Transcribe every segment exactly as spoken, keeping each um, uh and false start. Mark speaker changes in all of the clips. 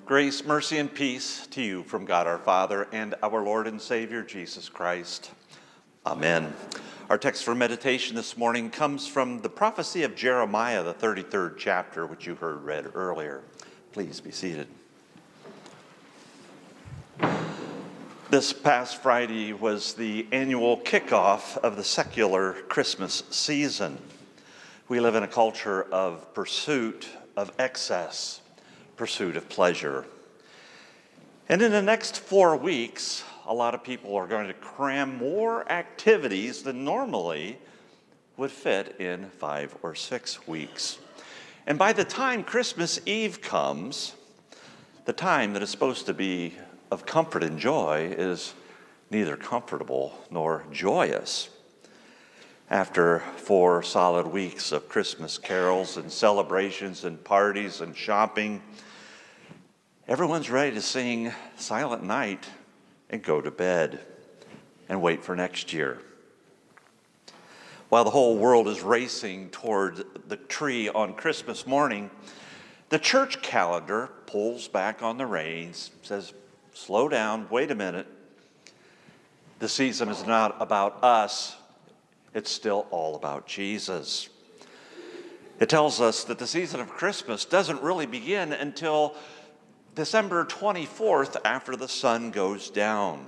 Speaker 1: Grace, mercy, and peace to you from God our Father and our Lord and Savior, Jesus Christ. Amen. Our text for meditation this morning comes from the prophecy of Jeremiah, the thirty-third chapter, which you heard read earlier. Please be seated. This past Friday was the annual kickoff of the secular Christmas season. We live in a culture of pursuit of excess, pursuit of pleasure. And in the next four weeks, a lot of people are going to cram more activities than normally would fit in five or six weeks. And by the time Christmas Eve comes, the time that is supposed to be of comfort and joy is neither comfortable nor joyous. After four solid weeks of Christmas carols and celebrations and parties and shopping, everyone's ready to sing Silent Night and go to bed and wait for next year. While the whole world is racing toward the tree on Christmas morning, the church calendar pulls back on the reins, says, slow down, wait a minute. The season is not about us. It's still all about Jesus. It tells us that the season of Christmas doesn't really begin until December twenty-fourth, after the sun goes down.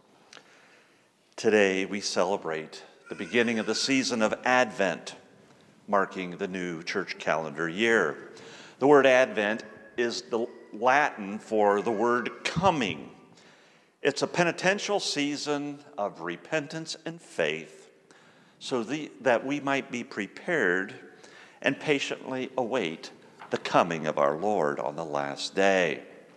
Speaker 1: Today we celebrate the beginning of the season of Advent, marking the new church calendar year. The word Advent is the Latin for the word coming. It's a penitential season of repentance and faith so the, that we might be prepared and patiently await the coming of our Lord on the last day.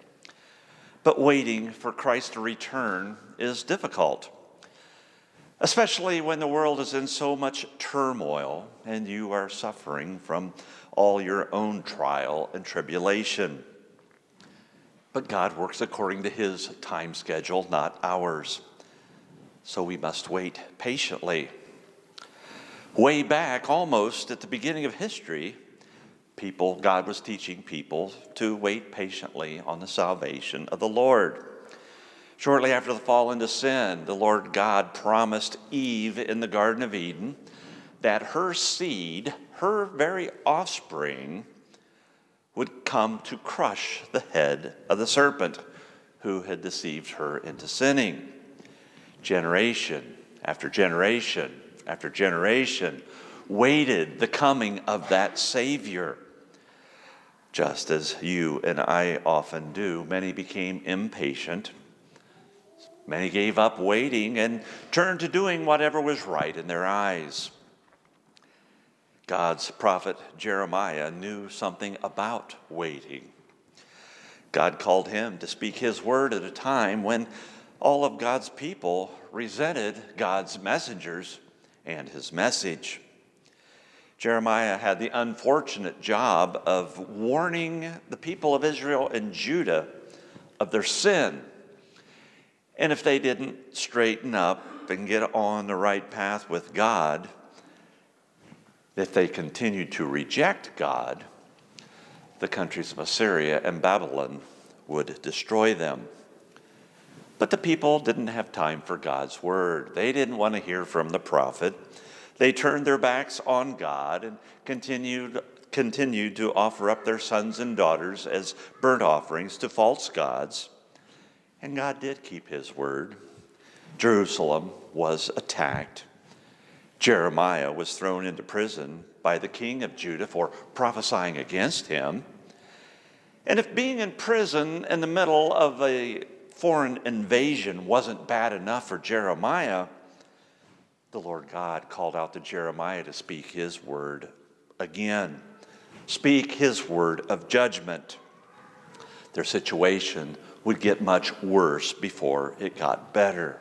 Speaker 1: But waiting for Christ to return is difficult, especially when the world is in so much turmoil and you are suffering from all your own trial and tribulation. But God works according to his time schedule, not ours. So we must wait patiently. Way back, almost at the beginning of history, people, God was teaching people to wait patiently on the salvation of the Lord. Shortly after the fall into sin, the Lord God promised Eve in the Garden of Eden that her seed, her very offspring, would come to crush the head of the serpent who had deceived her into sinning. Generation after generation after generation waited the coming of that Savior. Just as you and I often do, many became impatient. Many gave up waiting and turned to doing whatever was right in their eyes. God's prophet Jeremiah knew something about waiting. God called him to speak his word at a time when all of God's people resented God's messengers and his message. Jeremiah had the unfortunate job of warning the people of Israel and Judah of their sin. And if they didn't straighten up and get on the right path with God, if they continued to reject God, the countries of Assyria and Babylon would destroy them. But the people didn't have time for God's word. They didn't want to hear from the prophet. They turned their backs on God and continued, continued to offer up their sons and daughters as burnt offerings to false gods. And God did keep his word. Jerusalem was attacked. Jeremiah was thrown into prison by the king of Judah for prophesying against him. And if being in prison in the middle of a foreign invasion wasn't bad enough for Jeremiah, the Lord God called out to Jeremiah to speak his word again. Speak his word of judgment. Their situation would get much worse before it got better.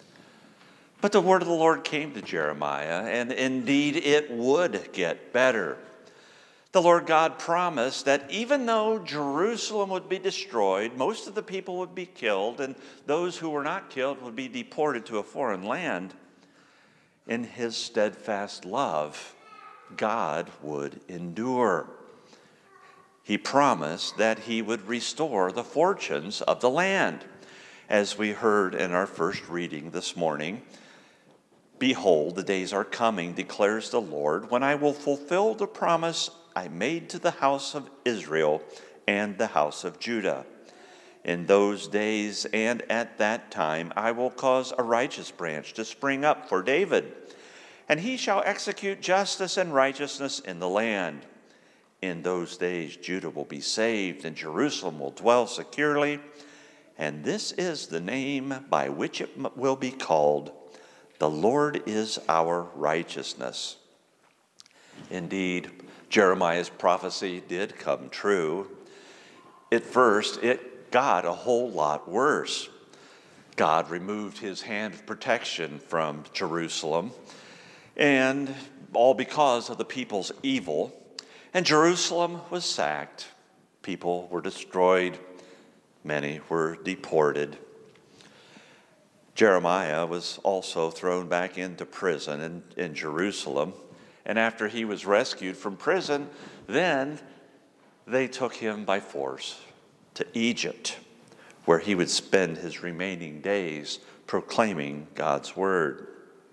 Speaker 1: But the word of the Lord came to Jeremiah, and indeed it would get better. The Lord God promised that even though Jerusalem would be destroyed, most of the people would be killed, and those who were not killed would be deported to a foreign land, in his steadfast love, God would endure. he promised that he would restore the fortunes of the land. As we heard in our first reading this morning, behold, the days are coming, declares the Lord, when I will fulfill the promise I made to the house of Israel and the house of Judah. In those days and at that time I will cause a righteous branch to spring up for David, and he shall execute justice and righteousness in the land. In those days Judah will be saved, and Jerusalem will dwell securely, and this is the name by which it will be called: the Lord is our righteousness. Indeed, Jeremiah's prophecy did come true. At first, it got a whole lot worse. God removed his hand of protection from Jerusalem, and all because of the people's evil. And Jerusalem was sacked. People were destroyed. Many were deported. Jeremiah was also thrown back into prison in, in Jerusalem. And after he was rescued from prison, then they took him by force to Egypt, where he would spend his remaining days proclaiming God's word.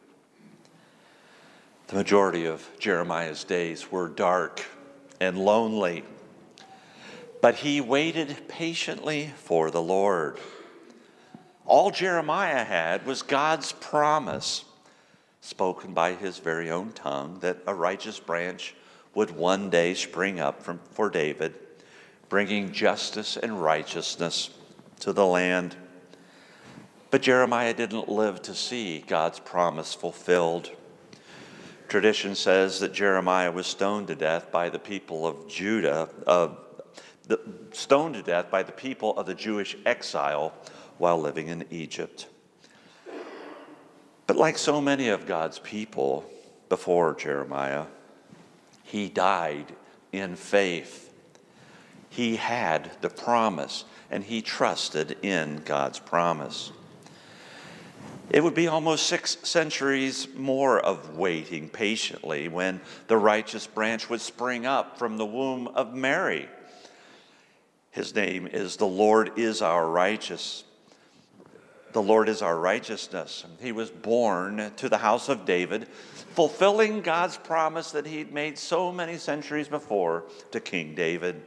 Speaker 1: The majority of Jeremiah's days were dark and lonely, but he waited patiently for the Lord. All Jeremiah had was God's promise, spoken by his very own tongue, that a righteous branch would one day spring up from, for David, bringing justice and righteousness to the land. But Jeremiah didn't live to see God's promise fulfilled. Tradition says that Jeremiah was stoned to death by the people of Judah, uh, the, stoned to death by the people of the Jewish exile while living in Egypt. But like so many of God's people before Jeremiah, he died in faith. He had the promise, and he trusted in God's promise. It would be almost six centuries more of waiting patiently when the righteous branch would spring up from the womb of Mary. His name is the Lord is our righteous. The Lord is our righteousness. He was born to the house of David, fulfilling God's promise that he'd made so many centuries before to King David.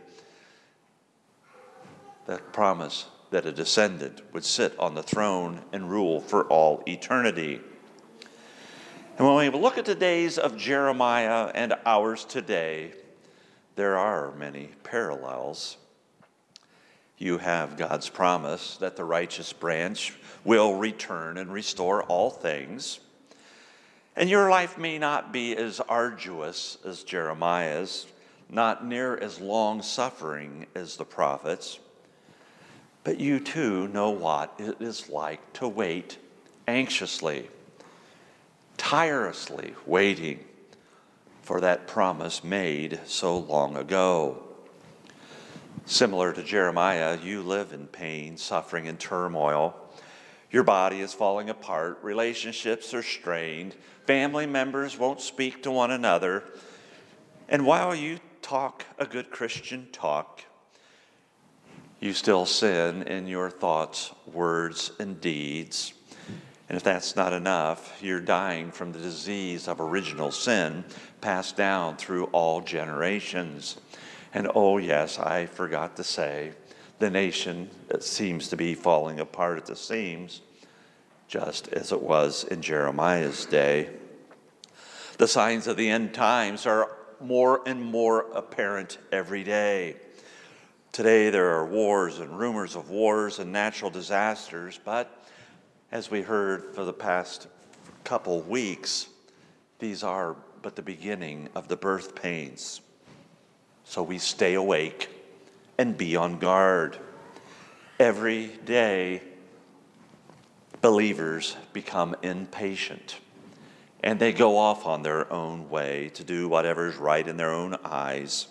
Speaker 1: That promise that a descendant would sit on the throne and rule for all eternity. And when we look at the days of Jeremiah and ours today, there are many parallels. You have God's promise that the righteous branch will return and restore all things. And your life may not be as arduous as Jeremiah's, not near as long-suffering as the prophets. But you too know what it is like to wait anxiously, tirelessly waiting for that promise made so long ago. Similar to Jeremiah, you live in pain, suffering, and turmoil. Your body is falling apart, relationships are strained, family members won't speak to one another. And while you talk a good Christian talk, you still sin in your thoughts, words, and deeds. And if that's not enough, you're dying from the disease of original sin passed down through all generations. And oh yes, I forgot to say, the nation seems to be falling apart at the seams, just as it was in Jeremiah's day. The signs of the end times are more and more apparent every day. Today there are wars and rumors of wars and natural disasters, but as we heard for the past couple weeks, these are but the beginning of the birth pains. So we stay awake and be on guard. Every day, believers become impatient, and they go off on their own way to do whatever is right in their own eyes.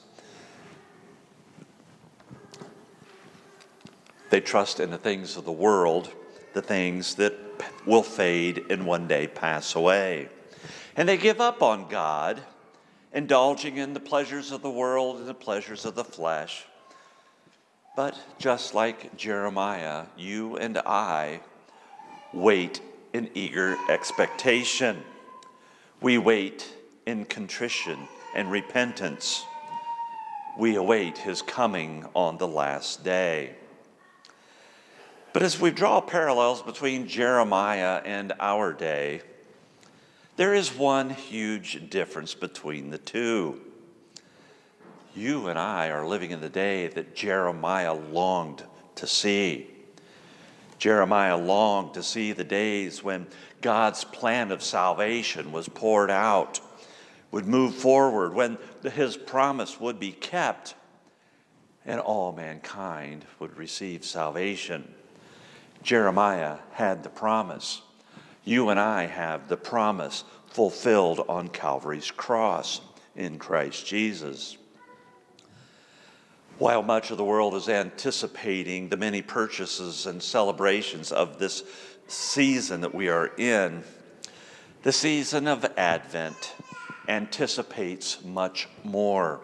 Speaker 1: They trust in the things of the world, the things that will fade and one day pass away. And they give up on God indulging in the pleasures of the world and the pleasures of the flesh. But just like Jeremiah, you and I wait in eager expectation. We wait in contrition and repentance. We await his coming on the last day. But as we draw parallels between Jeremiah and our day, there is one huge difference between the two. You and I are living in the day that Jeremiah longed to see. Jeremiah longed to see the days when God's plan of salvation was poured out, would move forward, when his promise would be kept, and all mankind would receive salvation. Jeremiah had the promise. You and I have the promise fulfilled on Calvary's cross in Christ Jesus. While much of the world is anticipating the many purchases and celebrations of this season that we are in, the season of Advent anticipates much more.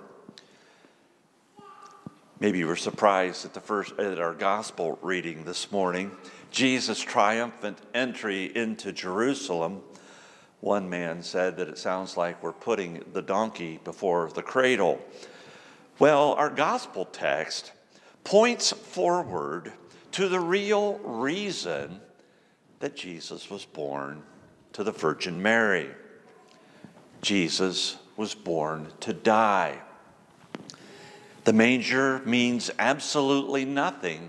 Speaker 1: Maybe you were surprised at the first at our gospel reading this morning, Jesus' triumphant entry into Jerusalem. One man said that it sounds like we're putting the donkey before the cradle. Well, our gospel text points forward to the real reason that Jesus was born to the Virgin Mary. Jesus was born to die. The manger means absolutely nothing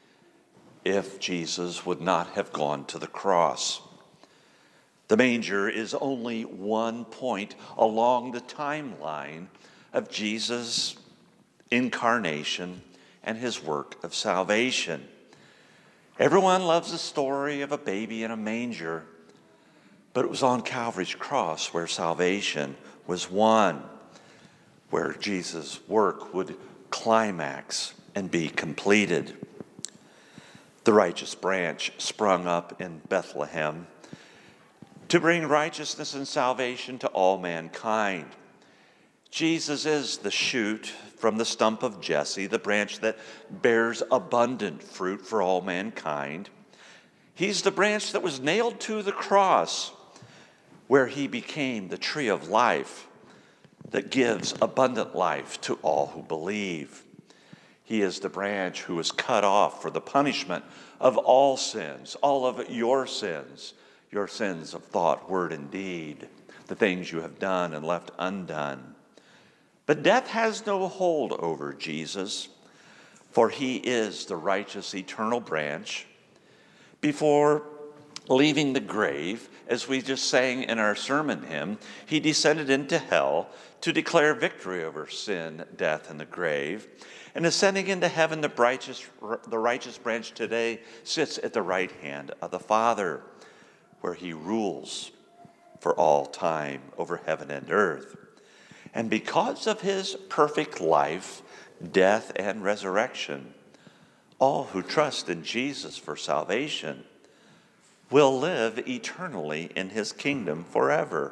Speaker 1: if Jesus would not have gone to the cross. The manger is only one point along the timeline of Jesus' incarnation and his work of salvation. Everyone loves the story of a baby in a manger, but it was on Calvary's cross where salvation was won, where Jesus' work would climax and be completed. The righteous branch sprung up in Bethlehem to bring righteousness and salvation to all mankind. Jesus is the shoot from the stump of Jesse, the branch that bears abundant fruit for all mankind. He's the branch that was nailed to the cross, where he became the tree of life that gives abundant life to all who believe. He is the branch who was cut off for the punishment of all sins, all of your sins, your sins of thought, word, and deed, the things you have done and left undone. But death has no hold over Jesus, for he is the righteous eternal branch. Before leaving the grave, as we just sang in our sermon hymn, he descended into hell to declare victory over sin, death, and the grave. And ascending into heaven, the righteous, the righteous branch today sits at the right hand of the Father, where he rules for all time over heaven and earth. And because of his perfect life, death, and resurrection, all who trust in Jesus for salvation will live eternally in his kingdom forever.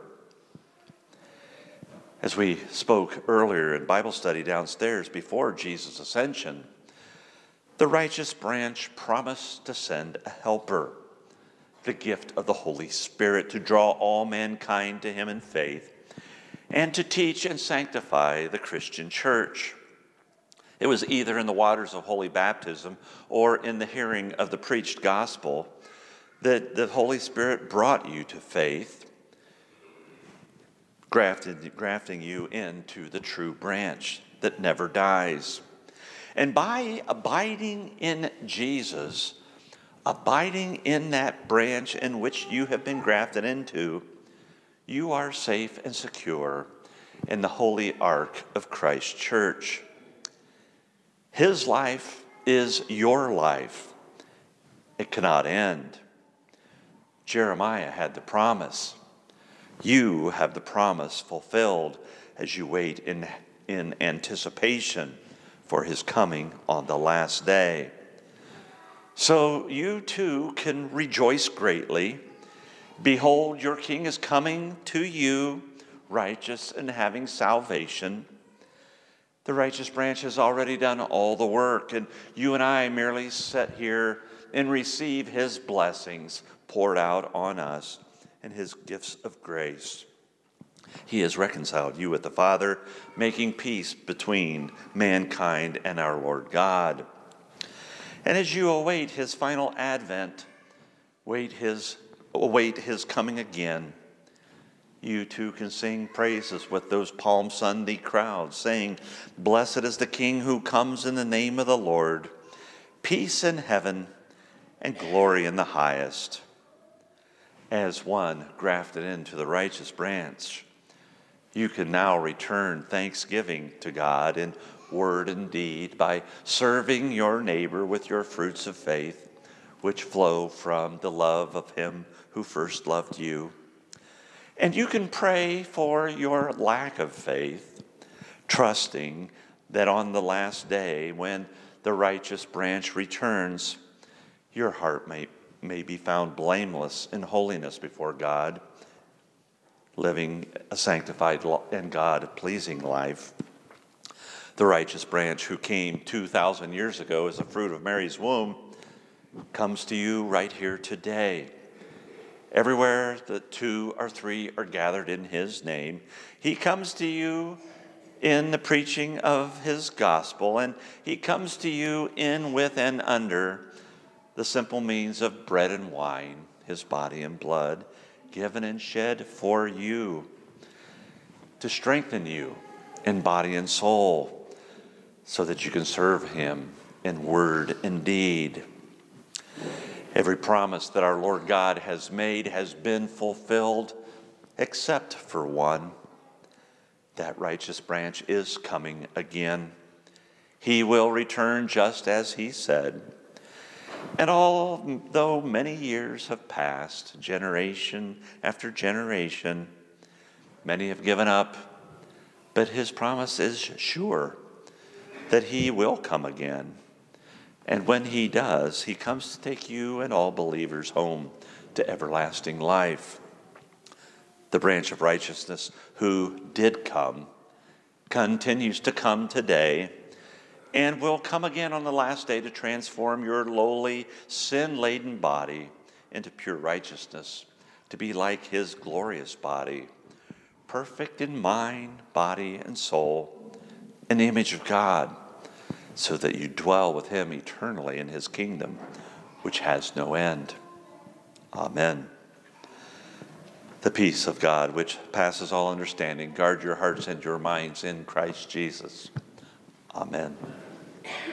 Speaker 1: As we spoke earlier in Bible study downstairs before Jesus' ascension, the righteous branch promised to send a helper, the gift of the Holy Spirit, to draw all mankind to him in faith and to teach and sanctify the Christian church. It was either in the waters of holy baptism or in the hearing of the preached gospel that the Holy Spirit brought you to faith, grafted, grafting you into the true branch that never dies. And by abiding in Jesus, abiding in that branch in which you have been grafted into, you are safe and secure in the holy ark of Christ's church. His life is your life. It cannot end. Jeremiah had the promise. You have the promise fulfilled as you wait in, in anticipation for his coming on the last day. So you too can rejoice greatly. Behold, your king is coming to you, righteous and having salvation. The righteous branch has already done all the work, and you and I merely sit here and receive his blessings poured out on us and his gifts of grace. He has reconciled you with the Father, making peace between mankind and our Lord God. And as you await his final advent, wait his, await his coming again, you too can sing praises with those Palm Sunday crowds, saying, "Blessed is the King who comes in the name of the Lord. Peace in heaven and glory in the highest." As one grafted into the righteous branch, you can now return thanksgiving to God in word and deed by serving your neighbor with your fruits of faith, which flow from the love of him who first loved you. And you can pray for your lack of faith, trusting that on the last day, when the righteous branch returns, your heart may, may be found blameless in holiness before God, living a sanctified and God-pleasing life. The righteous branch who came two thousand years ago as a fruit of Mary's womb comes to you right here today. Everywhere that two or three are gathered in his name, he comes to you in the preaching of his gospel, and he comes to you in, with, and under the simple means of bread and wine, his body and blood, given and shed for you, to strengthen you in body and soul, so that you can serve him in word and deed. Every promise that our Lord God has made has been fulfilled, except for one. That righteous branch is coming again. He will return just as he said. And although many years have passed, generation after generation, many have given up, but his promise is sure that he will come again. And when he does, he comes to take you and all believers home to everlasting life. The branch of righteousness who did come continues to come today and will come again on the last day to transform your lowly, sin-laden body into pure righteousness, to be like his glorious body, perfect in mind, body, and soul, in the image of God, so that you dwell with him eternally in his kingdom, which has no end. Amen. The peace of God, which passes all understanding, guard your hearts and your minds in Christ Jesus. Amen.